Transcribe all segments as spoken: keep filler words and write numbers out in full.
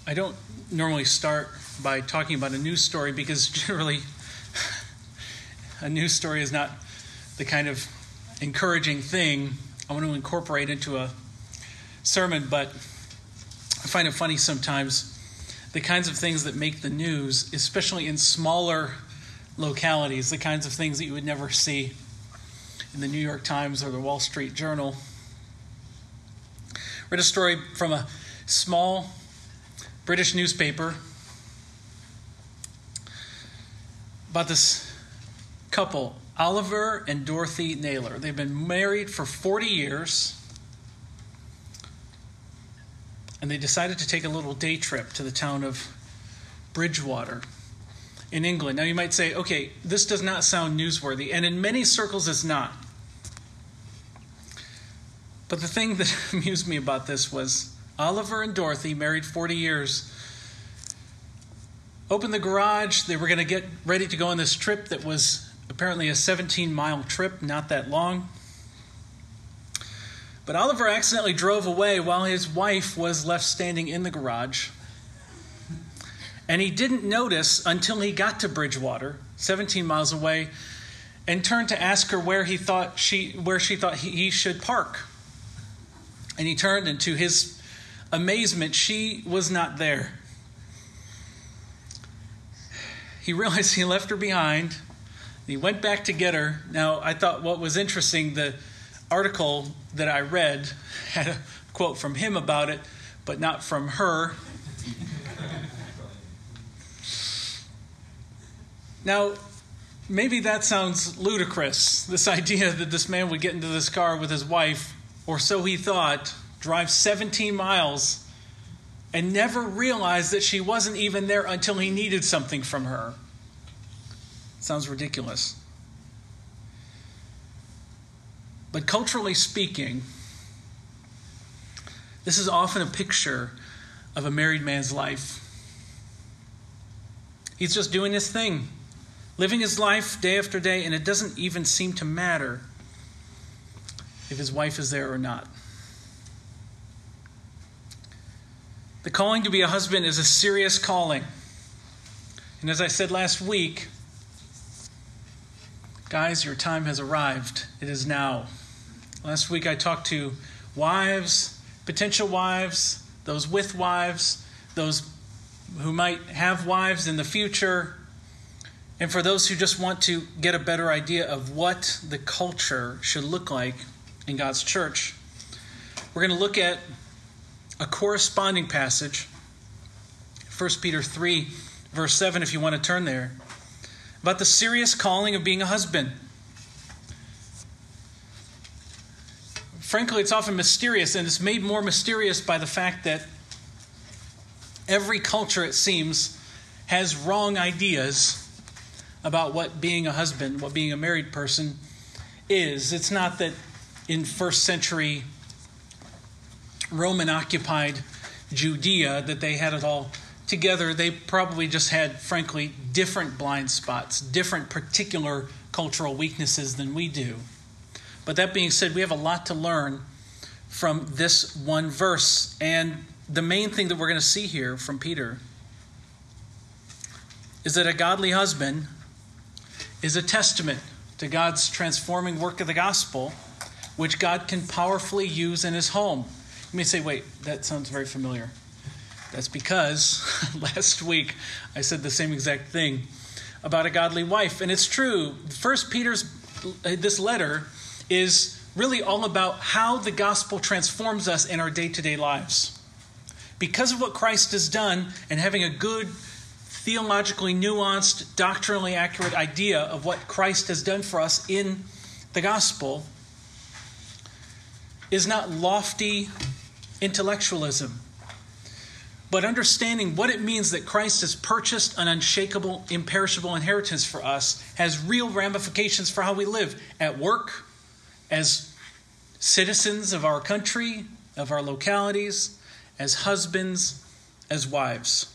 I don't normally start by talking about a news story because generally a news story is not the kind of encouraging thing I want to incorporate into a sermon, but I find it funny sometimes the kinds of things that make the news, especially in smaller localities, the kinds of things that you would never see in the New York Times or the Wall Street Journal. Read a story from a small British newspaper about this couple, Oliver and Dorothy Naylor. They've been married for forty years, and they decided to take a little day trip to the town of Bridgewater in England. Now you might say, okay, this does not sound newsworthy, and in many circles it's not. But the thing that amused me about this was Oliver and Dorothy, married forty years, opened the garage. They were going to get ready to go on this trip that was apparently a seventeen-mile trip, not that long. But Oliver accidentally drove away while his wife was left standing in the garage. And he didn't notice until he got to Bridgewater, seventeen miles away, and turned to ask her where he thought she where she thought he, he should park. And he turned, and to his amazement, she was not there. He realized he left her behind. He went back to get her. Now, I thought what was interesting, the article that I read had a quote from him about it, but not from her. Now, maybe that sounds ludicrous, this idea that this man would get into this car with his wife, or so he thought, drive seventeen miles, and never realize that she wasn't even there until he needed something from her. Sounds ridiculous. But culturally speaking, this is often a picture of a married man's life. He's just doing his thing, living his life day after day, and it doesn't even seem to matter if his wife is there or not. The calling to be a husband is a serious calling. And as I said last week, guys, your time has arrived. It is now. Last week I talked to wives, potential wives, those with wives, those who might have wives in the future, and for those who just want to get a better idea of what the culture should look like in God's church. We're going to look at a corresponding passage, First Peter three, verse seven, if you want to turn there, about the serious calling of being a husband. Frankly, it's often mysterious, and it's made more mysterious by the fact that every culture, it seems, has wrong ideas about what being a husband, what being a married person is. It's not that in first century Roman-occupied Judea that they had it all together. They probably just had, frankly, different blind spots, different particular cultural weaknesses than we do. But that being said, we have a lot to learn from this one verse. And the main thing that we're going to see here from Peter is that a godly husband is a testament to God's transforming work of the gospel, which God can powerfully use in his home. You may say, wait, that sounds very familiar. That's because last week I said the same exact thing about a godly wife. And it's true. First Peter's, this letter is really all about how the gospel transforms us in our day-to-day lives. Because of what Christ has done and having a good, theologically nuanced, doctrinally accurate idea of what Christ has done for us in the gospel is not lofty intellectualism, but understanding what it means that Christ has purchased an unshakable, imperishable inheritance for us has real ramifications for how we live at work, as citizens of our country, of our localities, as husbands, as wives.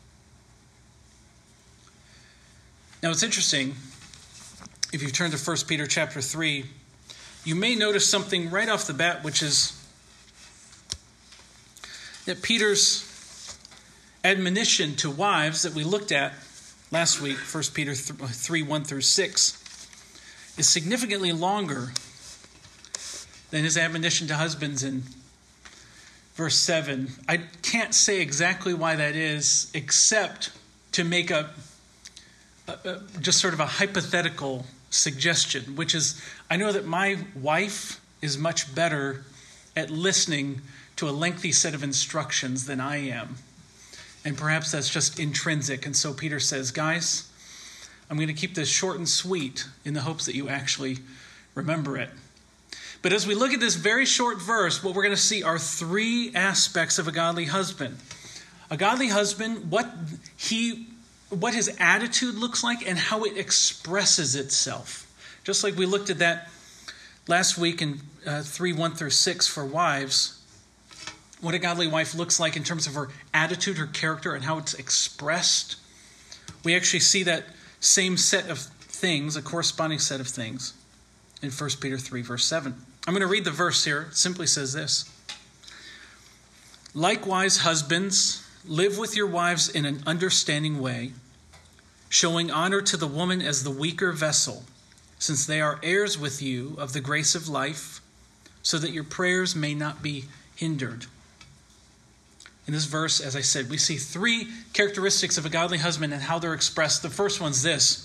Now it's interesting, if you turn to First Peter chapter three, you may notice something right off the bat, which is that Peter's admonition to wives that we looked at last week, First Peter three, one through six, is significantly longer than his admonition to husbands in verse seven. I can't say exactly why that is, except to make a, a, a just sort of a hypothetical suggestion, which is, I know that my wife is much better at listening to a lengthy set of instructions than I am. And perhaps that's just intrinsic. And so Peter says, guys, I'm going to keep this short and sweet in the hopes that you actually remember it. But as we look at this very short verse, what we're going to see are three aspects of a godly husband. A godly husband, what he, what his attitude looks like and how it expresses itself. Just like we looked at that last week in uh, three, one through six for wives. What a godly wife looks like in terms of her attitude, her character, and how it's expressed. We actually see that same set of things, a corresponding set of things, in First Peter three, verse seven. I'm going to read the verse here. It simply says this. Likewise, husbands, live with your wives in an understanding way, showing honor to the woman as the weaker vessel, since they are heirs with you of the grace of life, so that your prayers may not be hindered. In this verse, as I said, we see three characteristics of a godly husband and how they're expressed. The first one's this.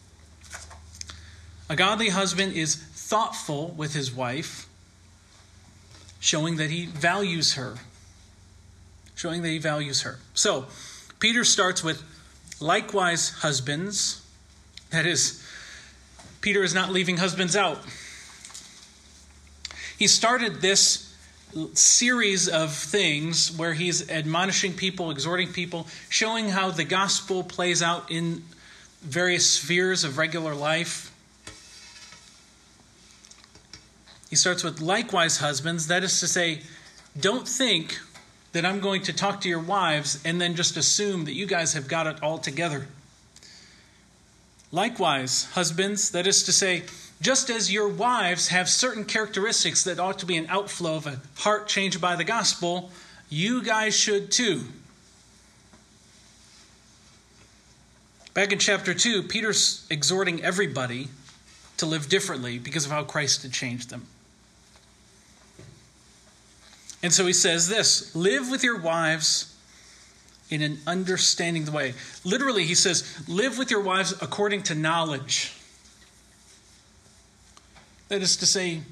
A godly husband is thoughtful with his wife, showing that he values her. Showing that he values her. So, Peter starts with, likewise, husbands. That is, Peter is not leaving husbands out. He started this series of things where he's admonishing people, exhorting people, showing how the gospel plays out in various spheres of regular life. He starts with, likewise, husbands. That is to say, don't think that I'm going to talk to your wives and then just assume that you guys have got it all together. Likewise, husbands. That is to say, just as your wives have certain characteristics that ought to be an outflow of a heart changed by the gospel, you guys should too. Back in chapter two, Peter's exhorting everybody to live differently because of how Christ had changed them. And so he says this, live with your wives in an understanding way. Literally, he says, live with your wives according to knowledge. That is to say,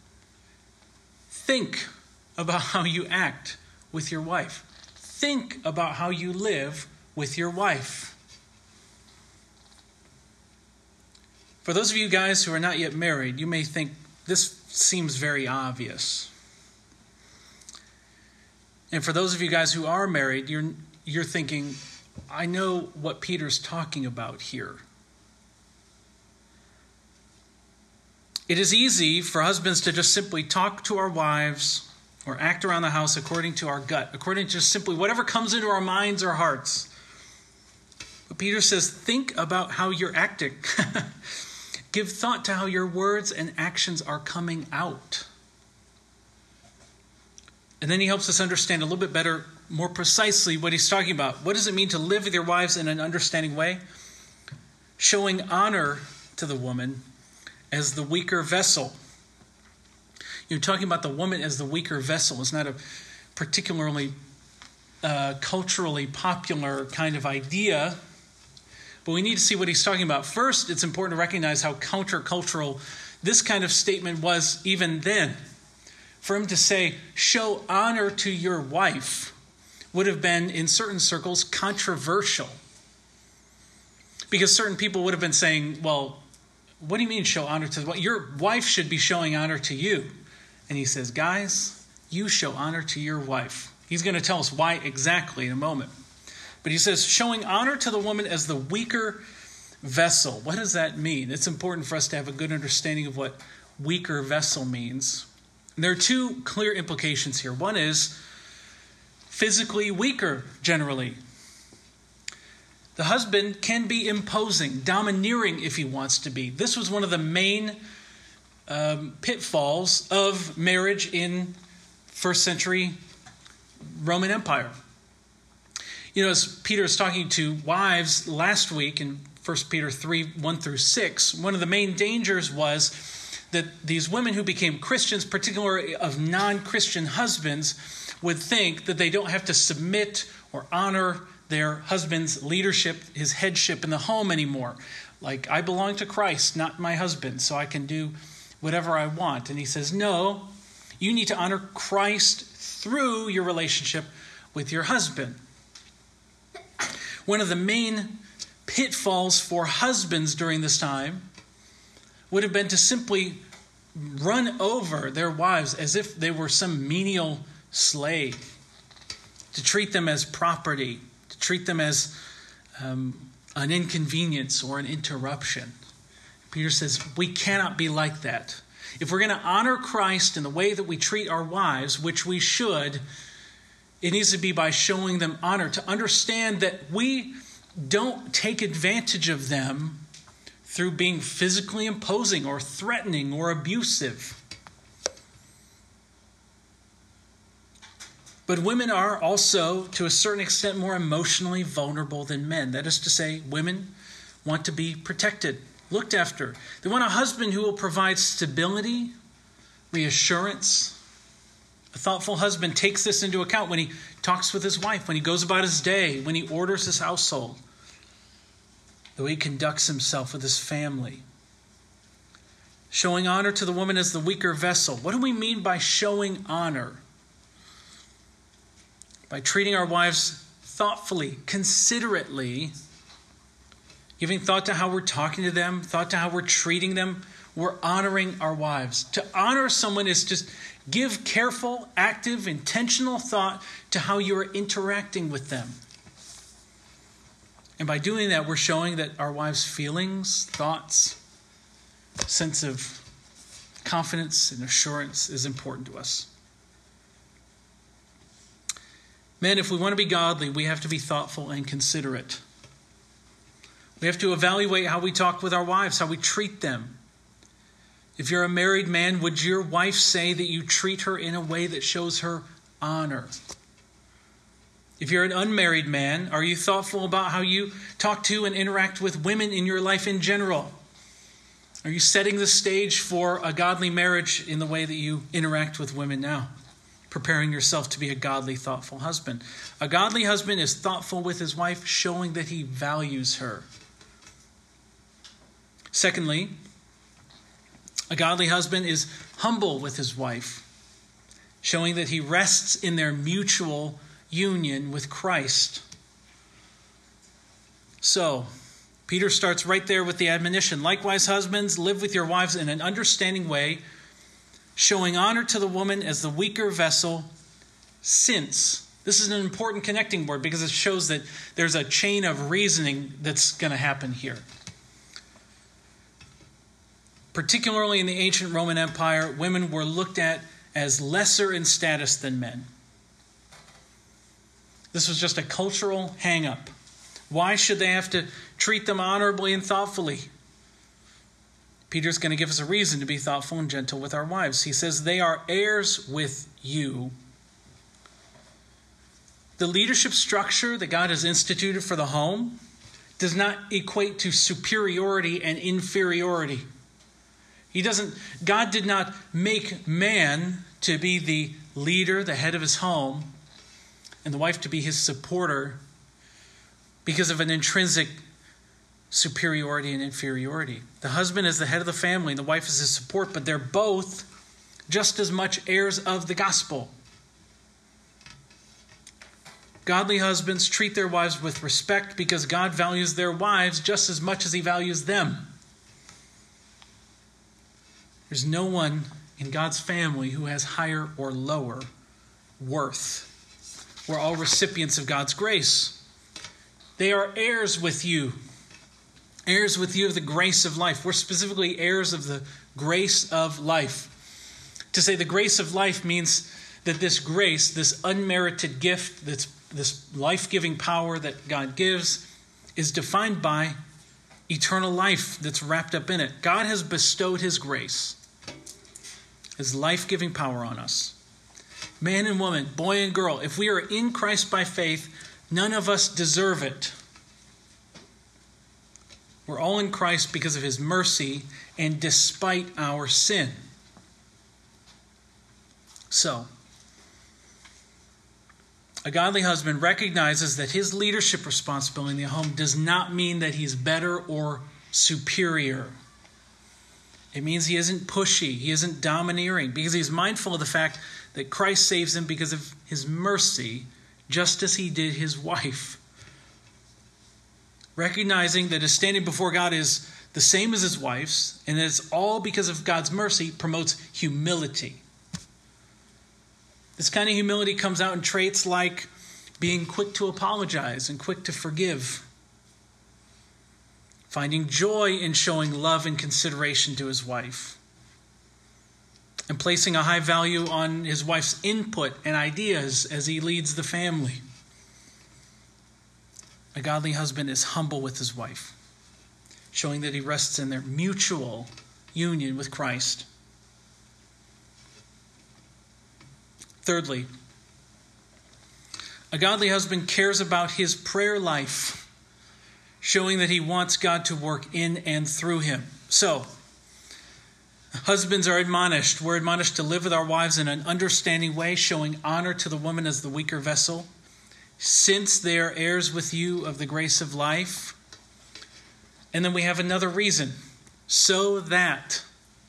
think about how you act with your wife. Think about how you live with your wife. For those of you guys who are not yet married, you may think this seems very obvious. And for those of you guys who are married, you're you're thinking, I know what Peter's talking about here. It is easy for husbands to just simply talk to our wives or act around the house according to our gut, according to just simply whatever comes into our minds or hearts. But Peter says, think about how you're acting. Give thought to how your words and actions are coming out. And then he helps us understand a little bit better, more precisely, what he's talking about. What does it mean to live with your wives in an understanding way? Showing honor to the woman as the weaker vessel. You're talking about the woman as the weaker vessel. It's not a particularly uh, culturally popular kind of idea, but we need to see what he's talking about. First, it's important to recognize how countercultural this kind of statement was even then. For him to say, show honor to your wife, would have been, in certain circles, controversial. Because certain people would have been saying, well, what do you mean show honor to the wife? Your wife should be showing honor to you. And he says, guys, you show honor to your wife. He's going to tell us why exactly in a moment. But he says, showing honor to the woman as the weaker vessel. What does that mean? It's important for us to have a good understanding of what weaker vessel means. And there are two clear implications here. One is physically weaker, generally. The husband can be imposing, domineering if he wants to be. This was one of the main um, pitfalls of marriage in first century Roman Empire. You know, as Peter is talking to wives last week in First Peter three, one through six, one of the main dangers was that these women who became Christians, particularly of non-Christian husbands, would think that they don't have to submit or honor their husband's leadership, his headship in the home anymore. Like, I belong to Christ, not my husband, so I can do whatever I want. And he says, no, you need to honor Christ through your relationship with your husband. One of the main pitfalls for husbands during this time would have been to simply run over their wives as if they were some menial slave, to treat them as property, to treat them as um, an inconvenience or an interruption. Peter says we cannot be like that. If we're going to honor Christ in the way that we treat our wives, which we should, it needs to be by showing them honor, to understand that we don't take advantage of them through being physically imposing or threatening or abusive. But women are also, to a certain extent, more emotionally vulnerable than men. That is to say, women want to be protected, looked after. They want a husband who will provide stability, reassurance. A thoughtful husband takes this into account when he talks with his wife, when he goes about his day, when he orders his household, the way he conducts himself with his family. Showing honor to the woman as the weaker vessel. What do we mean by showing honor? By treating our wives thoughtfully, considerately, giving thought to how we're talking to them, thought to how we're treating them, we're honoring our wives. To honor someone is just give careful, active, intentional thought to how you are interacting with them. And by doing that, we're showing that our wives' feelings, thoughts, sense of confidence and assurance is important to us. Men, if we want to be godly, we have to be thoughtful and considerate. We have to evaluate how we talk with our wives, how we treat them. If you're a married man, would your wife say that you treat her in a way that shows her honor? If you're an unmarried man, are you thoughtful about how you talk to and interact with women in your life in general? Are you setting the stage for a godly marriage in the way that you interact with women now? Preparing yourself to be a godly, thoughtful husband. A godly husband is thoughtful with his wife, showing that he values her. Secondly, a godly husband is humble with his wife, showing that he rests in their mutual union with Christ. So, Peter starts right there with the admonition. Likewise, husbands, live with your wives in an understanding way, showing honor to the woman as the weaker vessel, since. This is an important connecting word because it shows that there's a chain of reasoning that's going to happen here. Particularly in the ancient Roman Empire, women were looked at as lesser in status than men. This was just a cultural hang-up. Why should they have to treat them honorably and thoughtfully? Peter's going to give us a reason to be thoughtful and gentle with our wives. He says they are heirs with you. The leadership structure that God has instituted for the home does not equate to superiority and inferiority. He doesn't, God did not make man to be the leader, the head of his home, and the wife to be his supporter because of an intrinsic superiority and inferiority. The husband is the head of the family and the wife is his support, but they're both just as much heirs of the gospel. Godly husbands treat their wives with respect because God values their wives just as much as he values them. There's no one in God's family who has higher or lower worth. We're all recipients of God's grace. They are heirs with you. Heirs with you of the grace of life. We're specifically heirs of the grace of life. To say the grace of life means that this grace, this unmerited gift, this, this life-giving power that God gives, is defined by eternal life that's wrapped up in it. God has bestowed his grace, his life-giving power on us. Man and woman, boy and girl, if we are in Christ by faith, None of us deserve it. We're all in Christ because of his mercy and despite our sin. So, a godly husband recognizes that his leadership responsibility in the home does not mean that he's better or superior. It means he isn't pushy, he isn't domineering, because he's mindful of the fact that Christ saves him because of his mercy, just as he did his wife. Recognizing that his standing before God is the same as his wife's, and it's all because of God's mercy, promotes humility. This kind of humility comes out in traits like being quick to apologize and quick to forgive. Finding joy in showing love and consideration to his wife. And placing a high value on his wife's input and ideas as he leads the family. A godly husband is humble with his wife, showing that he rests in their mutual union with Christ. Thirdly, a godly husband cares about his prayer life, showing that he wants God to work in and through him. So, husbands are admonished. We're admonished to live with our wives in an understanding way, showing honor to the woman as the weaker vessel, since they are heirs with you of the grace of life. And then we have another reason, so that.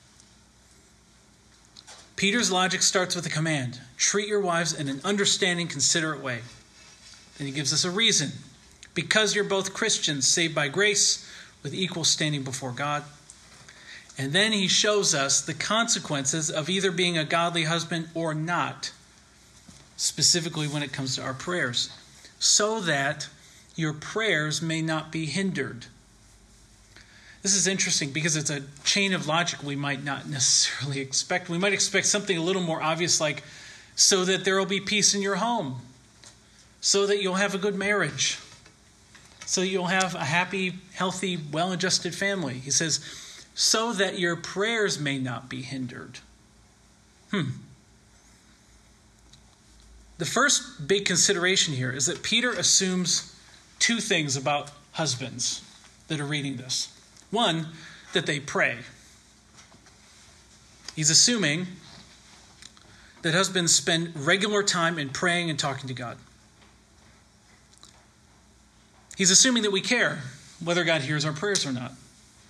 Peter's logic starts with a command. Treat your wives in an understanding, considerate way. Then he gives us a reason. Because you're both Christians, saved by grace, with equal standing before God. And then he shows us the consequences of either being a godly husband or not, specifically when it comes to our prayers, so that your prayers may not be hindered. This is interesting because it's a chain of logic we might not necessarily expect. We might expect something a little more obvious, like, so that there will be peace in your home, so that you'll have a good marriage, so you'll have a happy, healthy, well-adjusted family. He says, so that your prayers may not be hindered. Hmm. The first big consideration here is that Peter assumes two things about husbands that are reading this. One, that they pray. He's assuming that husbands spend regular time in praying and talking to God. He's assuming that we care whether God hears our prayers or not.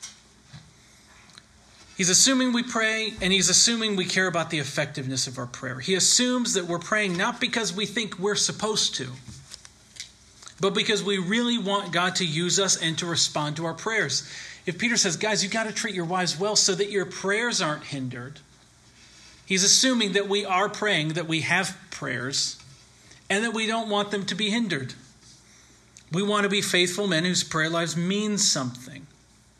He's assuming we pray, and he's assuming we care about the effectiveness of our prayer. He assumes that we're praying not because we think we're supposed to, but because we really want God to use us and to respond to our prayers. If Peter says, guys, you've got to treat your wives well so that your prayers aren't hindered, he's assuming that we are praying, that we have prayers, and that we don't want them to be hindered. We want to be faithful men whose prayer lives mean something.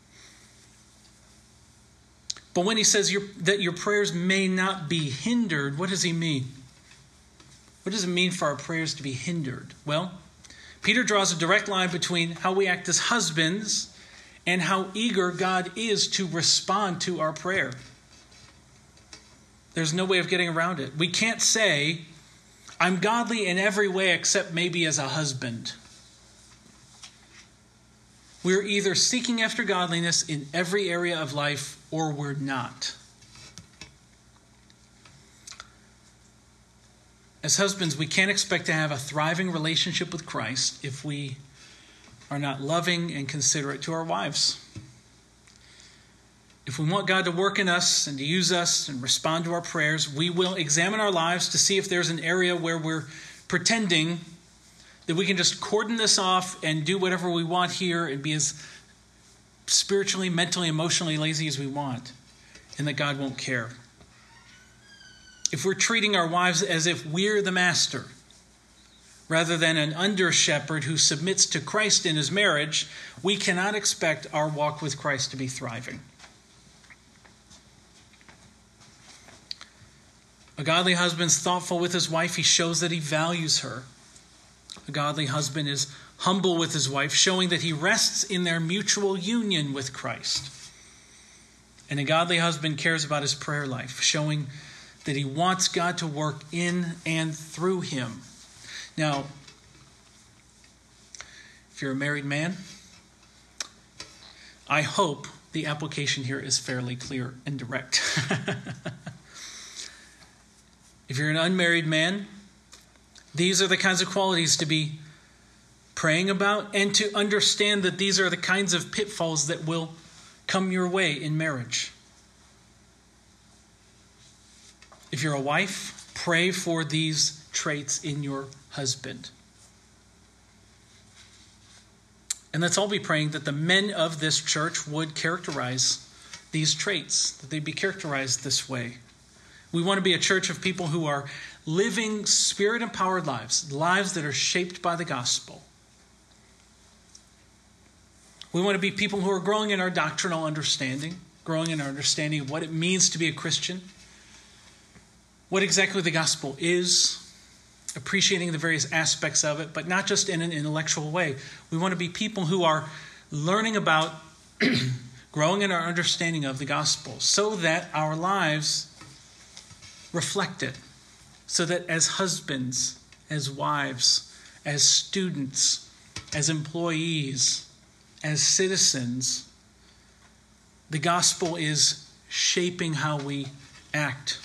But when he says your, that your prayers may not be hindered, what does he mean? What does it mean for our prayers to be hindered? Well, Peter draws a direct line between how we act as husbands and how eager God is to respond to our prayer. There's no way of getting around it. We can't say, I'm godly in every way except maybe as a husband. We're either seeking after godliness in every area of life or we're not. As husbands, we can't expect to have a thriving relationship with Christ if we are not loving and considerate to our wives. If we want God to work in us and to use us and respond to our prayers, we will examine our lives to see if there's an area where we're pretending that we can just cordon this off and do whatever we want here and be as spiritually, mentally, emotionally lazy as we want, and that God won't care. If we're treating our wives as if we're the master, rather than an under-shepherd who submits to Christ in his marriage, we cannot expect our walk with Christ to be thriving. A godly husband's thoughtful with his wife. He shows that he values her. A godly husband is humble with his wife, showing that he rests in their mutual union with Christ. And a godly husband cares about his prayer life, showing that he wants God to work in and through him. Now, if you're a married man, I hope the application here is fairly clear and direct. If you're an unmarried man, these are the kinds of qualities to be praying about, and to understand that these are the kinds of pitfalls that will come your way in marriage. If you're a wife, pray for these traits in your husband. And let's all be praying that the men of this church would characterize these traits, that they'd be characterized this way. We want to be a church of people who are living Spirit-empowered lives, lives that are shaped by the gospel. We want to be people who are growing in our doctrinal understanding, growing in our understanding of what it means to be a Christian, what exactly the gospel is, appreciating the various aspects of it, but not just in an intellectual way. We want to be people who are learning about, growing in our understanding of the gospel, so that our lives reflect it, so that as husbands, as wives, as students, as employees, as citizens, the gospel is shaping how we act.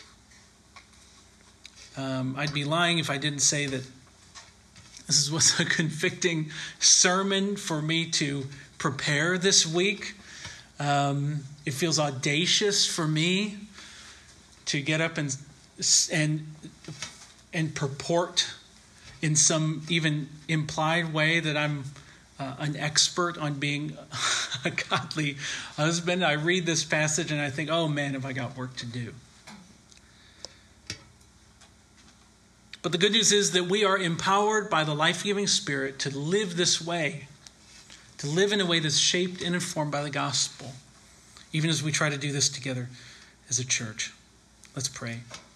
Um, I'd be lying if I didn't say that this was a convicting sermon for me to prepare this week. Um, it feels audacious for me to get up and and and purport in some even implied way that I'm uh, an expert on being a godly husband. I read this passage and I think, oh man, have I got work to do. But the good news is that we are empowered by the life-giving Spirit to live this way, to live in a way that's shaped and informed by the gospel, even as we try to do this together as a church. Let's pray.